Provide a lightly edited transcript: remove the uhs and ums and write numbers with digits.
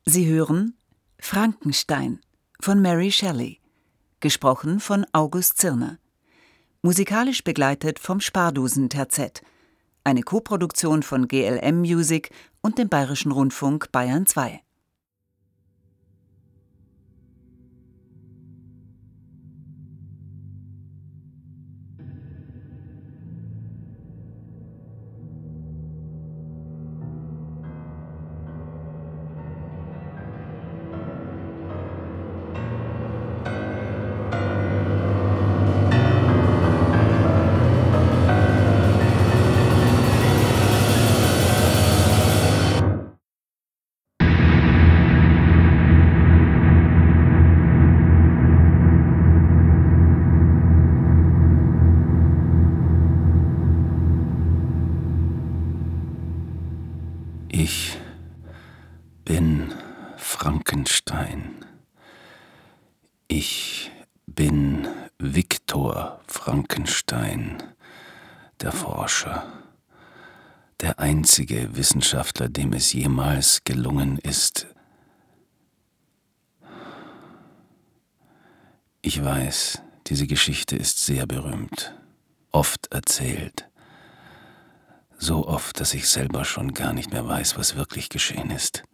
Sie hören Frankenstein von Mary Shelley, gesprochen von August Zirner, musikalisch begleitet vom Spardosen-Terzett, eine Koproduktion von GLM Music und dem Bayerischen Rundfunk Bayern 2. Ich bin Frankenstein. Ich bin Viktor Frankenstein, der Forscher, der einzige Wissenschaftler, dem es jemals gelungen ist. Ich weiß, diese Geschichte ist sehr berühmt, oft erzählt. So oft, dass ich selber schon gar nicht mehr weiß, was wirklich geschehen ist.